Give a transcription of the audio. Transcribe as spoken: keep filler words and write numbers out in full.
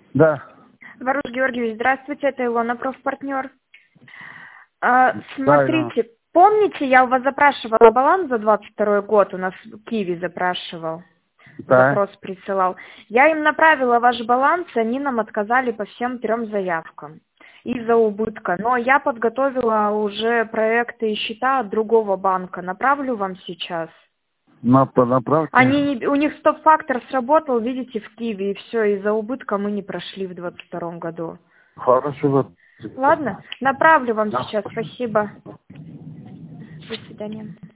Да. Варуш Георгиевич, здравствуйте, это Илона, профпартнер. А, Да, Илона. смотрите, помните, я у вас запрашивала баланс за двадцать второй год, у нас Киви запрашивал, Да. запрос присылал. Я им направила ваш баланс, они нам отказали по всем трем заявкам из-за убытка. Но я подготовила уже проекты и счета от другого банка, направлю вам сейчас. На, направьте. Они, не- у них стоп-фактор сработал, видите, в Киеве, и все, из-за убытка мы не прошли в двадцать втором году. Хорошо. Вот. Ладно, направлю вам Да. сейчас, спасибо. До свидания.